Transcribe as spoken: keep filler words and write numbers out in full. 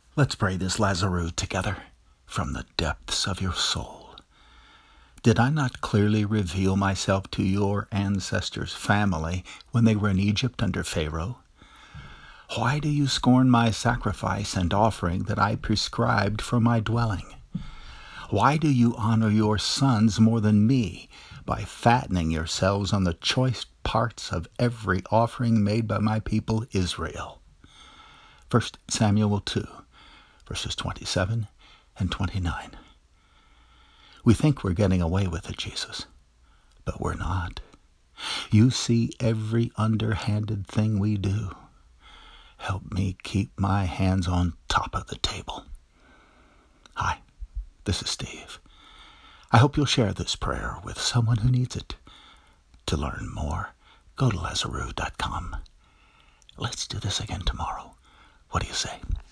Let's pray this Lazarus together from the depths of your soul. Did I not clearly reveal myself to your ancestors' family when they were in Egypt under Pharaoh? Why do you scorn my sacrifice and offering that I prescribed for my dwelling? Why do you honor your sons more than me by fattening yourselves on the choice parts of every offering made by my people Israel? First Samuel two, verses twenty-seven and twenty-nine. We think we're getting away with it, Jesus, but we're not. You see every underhanded thing we do. Help me keep my hands on top of the table. Hi, this is Steve. I hope you'll share this prayer with someone who needs it. To learn more, go to Lazarus dot com. Let's do this again tomorrow. What do you say?